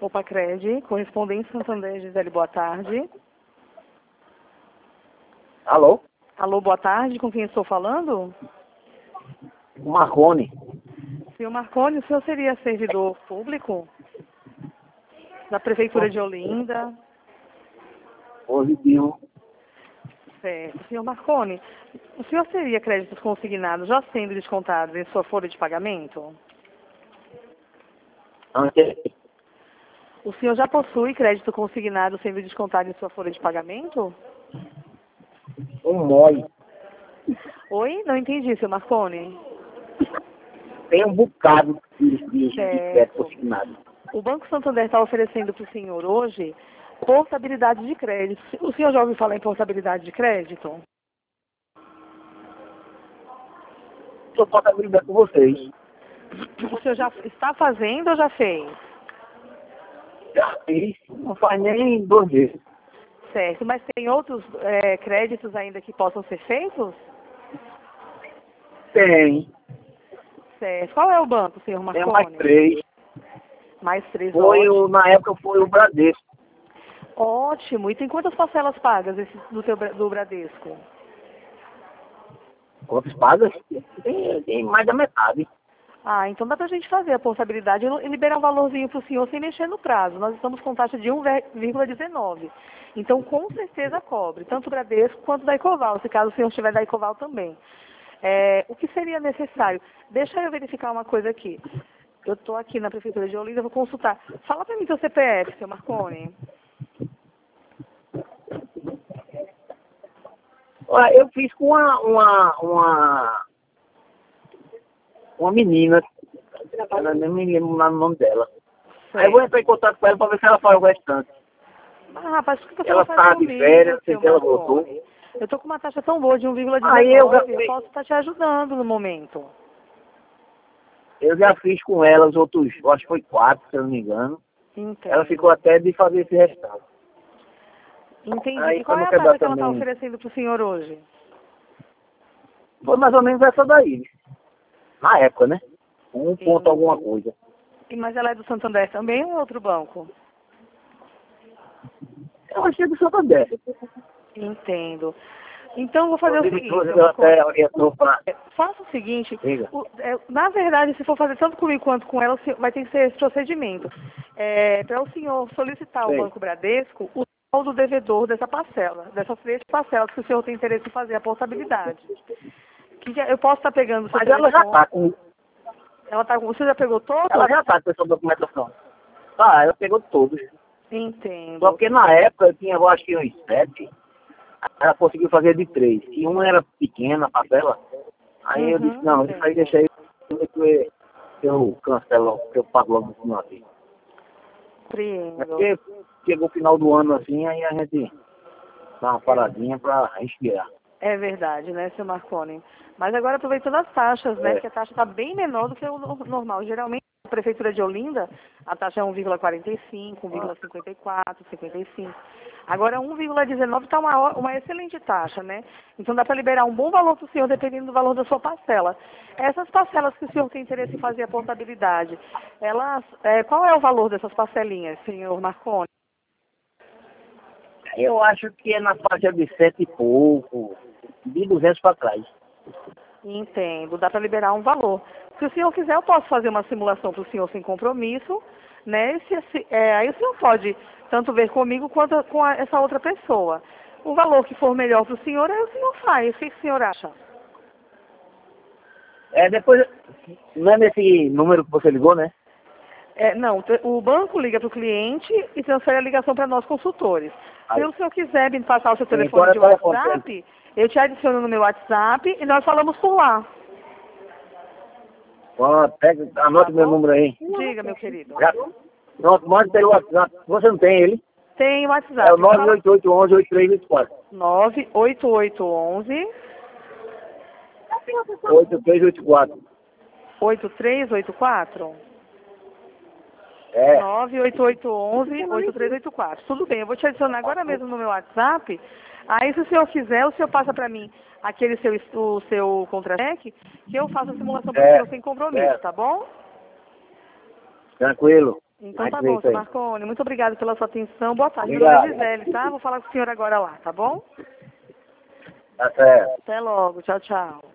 Opa, Cred, correspondente Santander, Gisele, boa tarde. Alô? Alô, boa tarde, com quem estou falando? Marconi. Senhor Marconi, o senhor seria servidor público da Prefeitura de Olinda? Positivo. Certo. Senhor Marconi, o senhor teria créditos consignados já sendo descontados em sua folha de pagamento? Antes, O senhor já possui crédito consignado sendo descontado em sua folha de pagamento? um MOI. Oi? Não entendi, senhor Marconi. Tem um bocado de crédito Certo. consignado. O Banco Santander está oferecendo para o senhor hoje portabilidade de crédito. O senhor já ouviu falar em portabilidade de crédito? Estou contabilidade com vocês. O senhor já está fazendo ou já fez? Já fiz. Não faz nem 2 meses. Certo. Mas tem outros créditos ainda que possam ser feitos? Tem. Certo. Qual é o banco, senhor Tem Marconi? mais 3. Mais 3, ótimo. Na época foi o Bradesco. Ótimo. E tem quantas parcelas pagas do Bradesco? Quantas pagas? Tem mais da metade. Ah, então dá pra gente fazer a portabilidade e liberar um valorzinho pro senhor sem mexer no prazo. Nós estamos com taxa de 1,19. Então, com certeza cobre, tanto o Bradesco quanto da Ecoval, se caso o senhor estiver da Ecoval também. O que seria necessário? Deixa eu verificar uma coisa aqui. Eu estou aqui na Prefeitura de Olinda, vou consultar. Fala para mim seu CPF, seu Marconi. Olha, eu fiz com uma menina. Eu nem me lembro o nome dela. Aí eu vou entrar em contato com ela para ver se ela faz o restante. Mas, rapaz, por que você Ela não faz está de comigo, férias, sei seu que ela Marconi? voltou. Eu estou com uma taxa tão boa de 1,19. Aí eu Posso estar te ajudando no momento. já fiz com ela os outros, eu acho que foi 4, se eu não me engano. Entendo. Ela ficou até de fazer esse restante. Entendi. Aí, E qual pra é não a quebrar taxa que ela está também, oferecendo para o senhor hoje? foi mais ou menos essa daí. Na época, né? Um ponto alguma coisa. Mas ela é do Santander também ou é outro banco? Eu achei do Santander. Entendo. Então, vou fazer o seguinte, seu Eu Marconi. até orientou para... Faça o seguinte, Diga. na verdade, se for fazer tanto comigo quanto com ela, vai ter que ser esse procedimento. Para o senhor solicitar ao Sei. Banco Bradesco o saldo devedor dessa parcela, dessas 3 parcelas que o senhor tem interesse em fazer a portabilidade. Eu posso estar pegando o seu Mas ela já telefone. está com... Você já pegou todo? Ela já está com essa documentação. Tá, ela pegou todos. Entendo. Só que na época eu tinha, eu acho que uns 7. Ela conseguiu fazer de 3. E uma era pequena, a parcela. Aí eu disse, não, isso aí deixa aí que eu cancelo, que eu pago logo no final aqui. É Compreendo. porque chegou o final do ano assim, aí a gente dá uma paradinha para respirar. É verdade, né, seu Marconi? Mas agora aproveitando as taxas, né, que a taxa está bem menor do que o normal. Geralmente, na Prefeitura de Olinda, a taxa é 1,45, 1,54, 55. Agora, 1,19 está uma excelente taxa, né? Então, dá para liberar um bom valor para o senhor, dependendo do valor da sua parcela. Essas parcelas que o senhor tem interesse em fazer a portabilidade, qual é o valor dessas parcelinhas, senhor Marconi? Eu acho que é na faixa de 7 e pouco, de 200 para trás. Entendo, dá para liberar um valor. Se o senhor quiser, eu posso fazer uma simulação para o senhor sem compromisso, né? Aí o senhor pode tanto ver comigo quanto com essa outra pessoa. O valor que for melhor para o senhor, aí o senhor faz. O que o senhor acha? Depois, não é nesse número que você ligou, né? Não, o banco liga para o cliente e transfere a ligação para nós consultores. Se Aí. o senhor quiser me passar o seu Sim, telefone de qual é o telefone WhatsApp, eu te adiciono no meu WhatsApp e nós falamos por lá. Pega, anote meu número aí. Diga, meu querido. Pronto, mande pelo WhatsApp. Você não tem ele? Tem o WhatsApp. É o 98811-8324. 98811 8384. 8384? É. 98811-8384. Tudo bem, eu vou te adicionar agora mesmo no meu WhatsApp. Aí, se o senhor quiser, o senhor passa para mim o seu contra-cheque, que eu faço a simulação para o senhor sem compromisso, tá bom? Tranquilo. Então Vai tá ver bom, isso seu aí. Marconi. Muito obrigada pela sua atenção. Boa tarde. Meu Obrigado. nome é Gisele, tá? Vou falar com o senhor agora lá, tá bom? Tá certo. Até logo. Tchau, tchau.